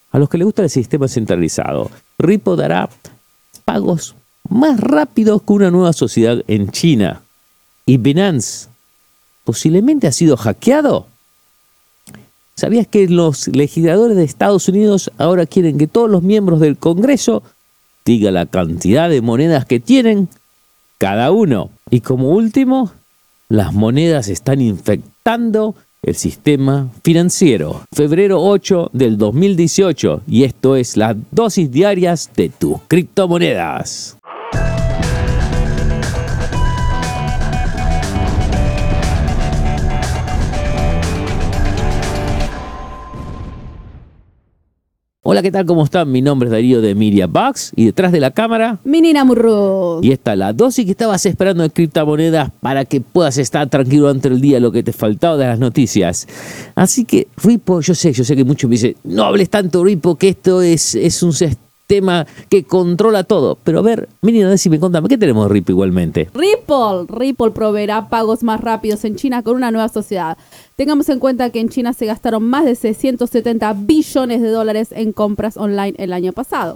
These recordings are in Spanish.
a los que les gusta el sistema centralizado, Ripple dará pagos más rápidos que una nueva sociedad en China. ¿Y Binance posiblemente ha sido hackeado? ¿Sabías que los legisladores de Estados Unidos ahora quieren que todos los miembros del Congreso digan la cantidad de monedas que tienen cada uno? Y como último, las monedas están infectando el sistema financiero. Febrero 8 del 2018, y esto es las dosis diarias de tus criptomonedas. Hola, ¿qué tal? ¿Cómo están? Mi nombre es Darío de Media Bucks y detrás de la cámara, Menina Murro. y esta es la dosis que estabas esperando de criptomonedas para que puedas estar tranquilo durante el día, lo que te faltaba de las noticias. Así que Ripple, yo sé que muchos me dicen, no hables tanto Ripple, que esto es un sistema que controla todo. Pero a ver, Menina, decime, contame, ¿qué tenemos de Ripple igualmente? Ripple proveerá pagos más rápidos en China con una nueva sociedad. Tengamos en cuenta que en China se gastaron más de 670 billones de dólares en compras online el año pasado.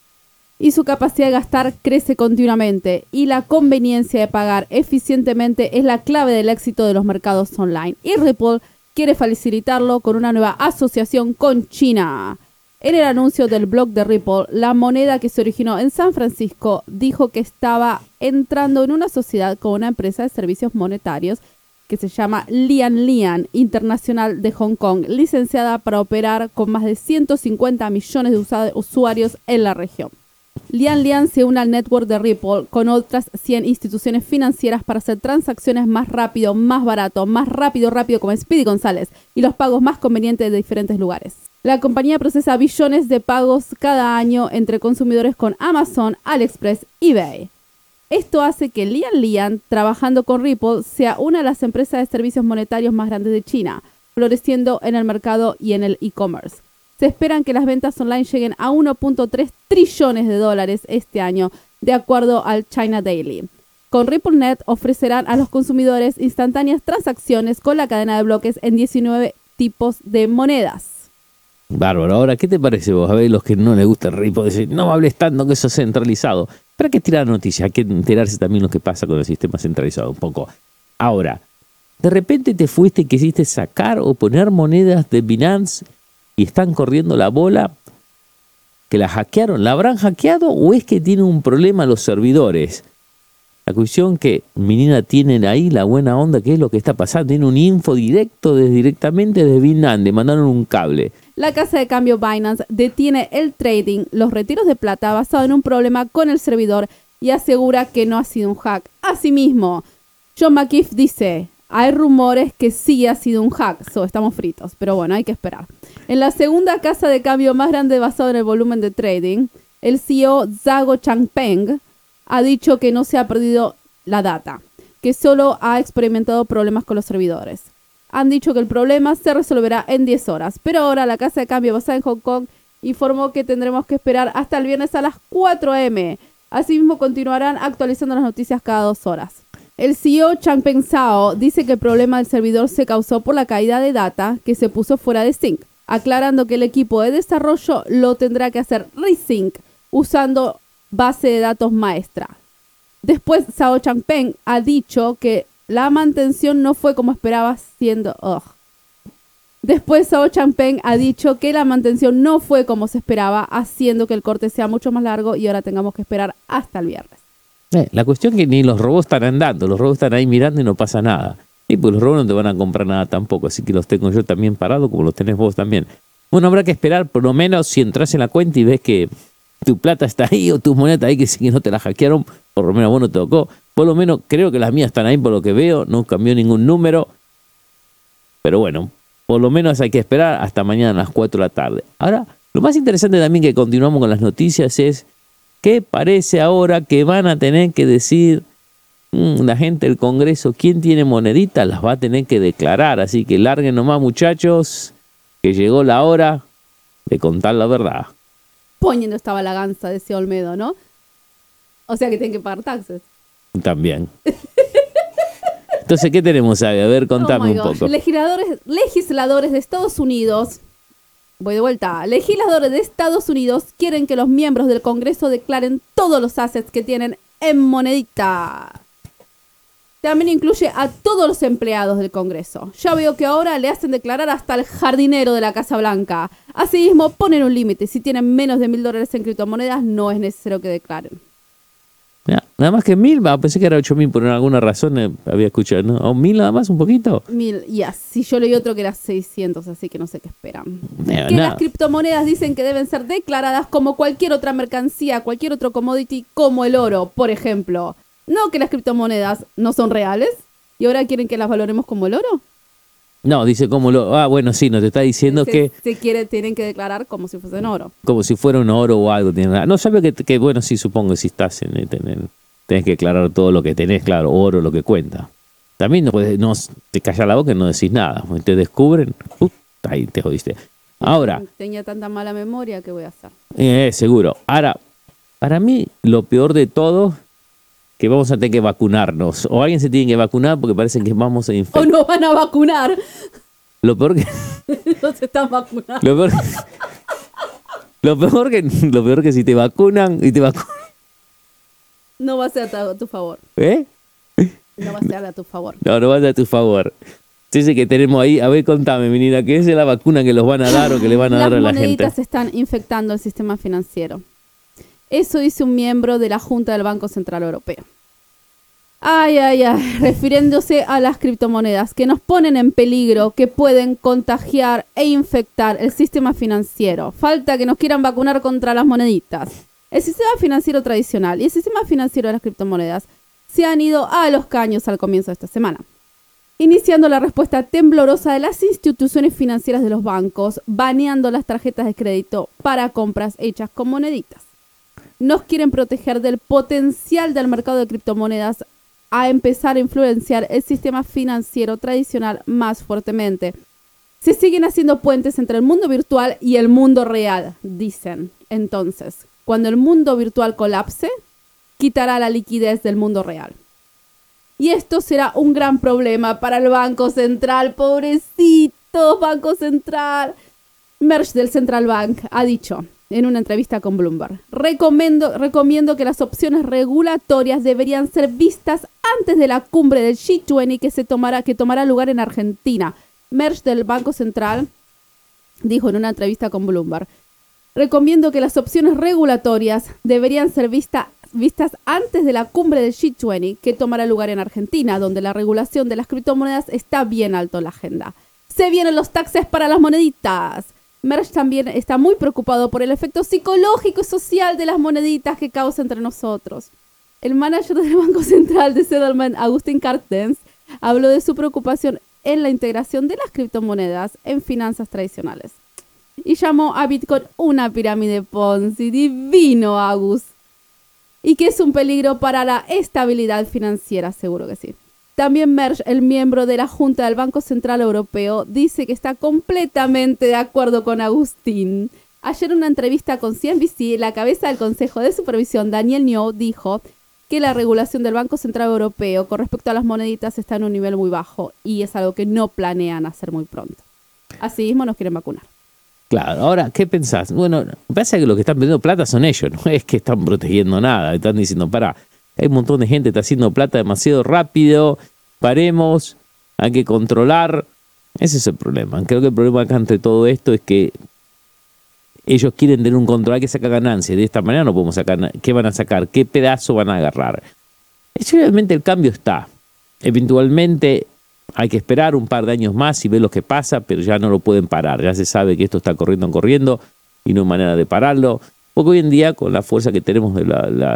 Y su capacidad de gastar crece continuamente. Y la conveniencia de pagar eficientemente es la clave del éxito de los mercados online. Y Ripple quiere facilitarlo con una nueva asociación con China. En el anuncio del blog de Ripple, la moneda que se originó en San Francisco dijo que estaba entrando en una sociedad con una empresa de servicios monetarios que se llama Lian Internacional de Hong Kong, licenciada para operar con más de 150 millones de usuarios en la región. Lian se une al network de Ripple con otras 100 instituciones financieras para hacer transacciones más rápido, más barato, más rápido como Speedy González, y los pagos más convenientes de diferentes lugares. La compañía procesa billones de pagos cada año entre consumidores con Amazon, AliExpress y eBay. Esto hace que Lian, trabajando con Ripple, sea una de las empresas de servicios monetarios más grandes de China, floreciendo en el mercado y en el e-commerce. Se esperan que las ventas online lleguen a 1.3 trillones de dólares este año, de acuerdo al China Daily. Con RippleNet ofrecerán a los consumidores instantáneas transacciones con la cadena de bloques en 19 tipos de monedas. Bárbaro. Ahora, ¿qué te parece vos? A ver, los que no les gusta el Ripple dicen, no hables tanto que eso es centralizado. Pero hay que tirar noticias, hay que enterarse también lo que pasa con el sistema centralizado un poco. Ahora, de repente te fuiste y quisiste sacar o poner monedas de Binance y están corriendo la bola que la hackearon. ¿La habrán hackeado o es que tienen un problema los servidores? La cuestión que Menina tienen ahí, la buena onda, ¿qué es lo que está pasando? Tienen un info directamente desde Binance, le mandaron un cable. La casa de cambio Binance detiene el trading, los retiros de plata basado en un problema con el servidor y asegura que no ha sido un hack. Asimismo, John McKeef dice, hay rumores que sí ha sido un hack, estamos fritos, pero bueno, hay que esperar. En la segunda casa de cambio más grande basado en el volumen de trading, el CEO Zhao Changpeng ha dicho que no se ha perdido la data, que solo ha experimentado problemas con los servidores. Han dicho que el problema se resolverá en 10 horas, pero ahora la casa de cambio basada en Hong Kong informó que tendremos que esperar hasta el viernes a las 4 am. Asimismo, continuarán actualizando las noticias cada 2 horas. El CEO Changpeng Zhao dice que el problema del servidor se causó por la caída de data que se puso fuera de sync, aclarando que el equipo de desarrollo lo tendrá que hacer resync usando base de datos maestra. Después, Zhao Changpeng ha dicho que la mantención no fue como esperaba siendo... Después, Zhao Changpeng ha dicho que la mantención no fue como se esperaba, haciendo que el corte sea mucho más largo y ahora tengamos que esperar hasta el viernes. La cuestión es que ni los robots están andando, los robots están ahí mirando y no pasa nada. Y pues los robots no te van a comprar nada tampoco, así que los tengo yo también parados como los tenés vos también. Bueno, habrá que esperar, por lo menos si entras en la cuenta y ves que tu plata está ahí o tus monedas ahí que sí que no te la hackearon, por lo menos vos no te tocó. Por lo menos creo que las mías están ahí por lo que veo, no cambió ningún número. Pero bueno, por lo menos hay que esperar hasta mañana a las 4 de la tarde. Ahora, lo más interesante también que continuamos con las noticias es que parece ahora que van a tener que decir la gente del Congreso, ¿quién tiene moneditas? Las va a tener que declarar. Así que larguen nomás, muchachos, que llegó la hora de contar la verdad. Poniendo esta balaganza, decía Olmedo, ¿no? O sea que tienen que pagar taxes. También. Entonces, ¿qué tenemos ahí? A ver, contame un poco. Legisladores de Estados Unidos Voy de vuelta. Legisladores de Estados Unidos quieren que los miembros del Congreso declaren todos los assets que tienen en monedita. También incluye a todos los empleados del Congreso. Ya veo que ahora le hacen declarar hasta al jardinero de la Casa Blanca. Asimismo, ponen un límite. Si tienen menos de $1,000 en criptomonedas, no es necesario que declaren. Nada más que 1.000, pensé que era 8.000 por alguna razón, había escuchado, ¿no? ¿O 1.000 nada más, un poquito? 1.000, ya. Si yo leí otro que era 600, así que no sé qué esperan. Las criptomonedas dicen que deben ser declaradas como cualquier otra mercancía, cualquier otro commodity, como el oro, por ejemplo. No que las criptomonedas no son reales y ahora quieren que las valoremos como el oro. No, dice como lo... bueno, sí, nos te está diciendo que... Tienen que declarar como si fuesen oro. Como si fuera un oro o algo. No, sabía que bueno, sí, supongo que si estás tenés que declarar todo lo que tenés, claro, oro, lo que cuenta. También no te callas la boca y no decís nada. Cuando te descubren, ahí te jodiste. Ahora... Tenía tanta mala memoria, ¿qué voy a hacer? Seguro. Ahora, para mí, lo peor de todo... que vamos a tener que vacunarnos. O alguien se tiene que vacunar porque parece que vamos a infectar. O nos van a vacunar. Lo peor que... No se están vacunando. Lo peor que si te vacunan y te vacunan... No va a ser a tu favor. No va a ser a tu favor. No va a ser a tu favor. Dice que tenemos ahí... A ver, contame, menina, ¿qué es la vacuna que los van a dar o que le van a dar a la gente? Las moneditas están infectando el sistema financiero. Eso dice un miembro de la Junta del Banco Central Europeo. Refiriéndose a las criptomonedas que nos ponen en peligro, que pueden contagiar e infectar el sistema financiero. Falta que nos quieran vacunar contra las moneditas. El sistema financiero tradicional y el sistema financiero de las criptomonedas se han ido a los caños al comienzo de esta semana, iniciando la respuesta temblorosa de las instituciones financieras de los bancos, baneando las tarjetas de crédito para compras hechas con moneditas. Nos quieren proteger del potencial del mercado de criptomonedas a empezar a influenciar el sistema financiero tradicional más fuertemente. Se siguen haciendo puentes entre el mundo virtual y el mundo real, dicen. Entonces, cuando el mundo virtual colapse, quitará la liquidez del mundo real. Y esto será un gran problema para el Banco Central. Pobrecito Banco Central. Mersch del Central Bank ha dicho en una entrevista con Bloomberg: recomiendo que las opciones regulatorias deberían ser vistas antes de la cumbre del G20 que tomará lugar en Argentina. Mersch del Banco Central dijo en una entrevista con Bloomberg: recomiendo que las opciones regulatorias deberían ser vistas antes de la cumbre del G20 que tomará lugar en Argentina, donde la regulación de las criptomonedas está bien alto en la agenda. Se vienen los taxes para las moneditas. Mersch también está muy preocupado por el efecto psicológico y social de las moneditas que causa entre nosotros. El manager del Banco Central de Settlement, Agustín Carstens, habló de su preocupación en la integración de las criptomonedas en finanzas tradicionales. Y llamó a Bitcoin una pirámide Ponzi. Divino, Agus. Y que es un peligro para la estabilidad financiera, seguro que sí. También Mersch, el miembro de la Junta del Banco Central Europeo, dice que está completamente de acuerdo con Agustín. Ayer en una entrevista con CNBC, la cabeza del Consejo de Supervisión, Daniel Nio, dijo que la regulación del Banco Central Europeo con respecto a las moneditas está en un nivel muy bajo y es algo que no planean hacer muy pronto. Asimismo, nos quieren vacunar. Claro, ahora, ¿qué pensás? Bueno, pasa que los que están perdiendo plata son ellos, no es que están protegiendo nada, están diciendo, hay un montón de gente que está haciendo plata demasiado rápido, paremos, hay que controlar. Ese es el problema. Creo que el problema acá entre todo esto es que ellos quieren tener un control, hay que sacar ganancias. De esta manera no podemos sacar. ¿Qué van a sacar? ¿Qué pedazo van a agarrar? Obviamente el cambio está. Eventualmente hay que esperar un par de años más y ver lo que pasa, pero ya no lo pueden parar. Ya se sabe que esto está corriendo y no hay manera de pararlo. Porque hoy en día, con la fuerza que tenemos de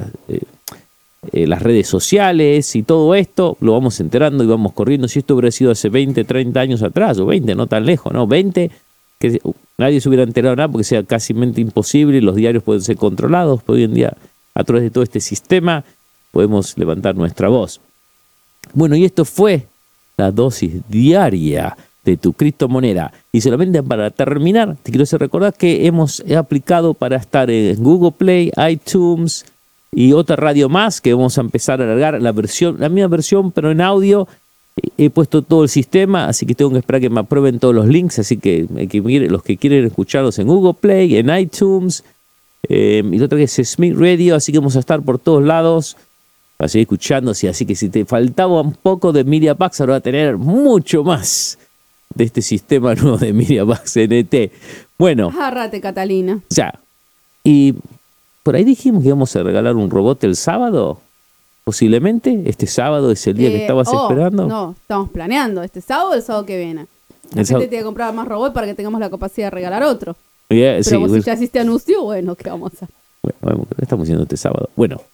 las redes sociales y todo esto, lo vamos enterando y vamos corriendo. Si esto hubiera sido hace 20, 30 años atrás, o 20, no tan lejos, ¿no? 20, que nadie se hubiera enterado nada porque sea casi imposible, los diarios pueden ser controlados, pero hoy en día, a través de todo este sistema, podemos levantar nuestra voz. Bueno, y esto fue la dosis diaria de tu criptomoneda. Y solamente para terminar, te quiero hacer recordar que hemos aplicado para estar en Google Play, iTunes y otra radio más, que vamos a empezar a alargar la misma versión, pero en audio, He puesto todo el sistema, así que tengo que esperar que me aprueben todos los links, así que, los que quieren escucharlos en Google Play, en iTunes, y lo otro que es Smith Radio, así que vamos a estar por todos lados, para seguir escuchando, así que si te faltaba un poco de MediaPax, ahora va a tener mucho más de este sistema nuevo de MediaPax NT. Bueno. Agárrate, Catalina. Ya. Y por ahí dijimos que íbamos a regalar un robot el sábado. Posiblemente. Este sábado es el día que estabas esperando. No, estamos planeando. ¿Este sábado o el sábado que viene? La gente tiene que comprar más robots para que tengamos la capacidad de regalar otro. Yeah, pero sí, vos si ya hiciste anuncio, bueno, ¿qué vamos a hacer? Bueno, ¿qué estamos haciendo este sábado? Bueno,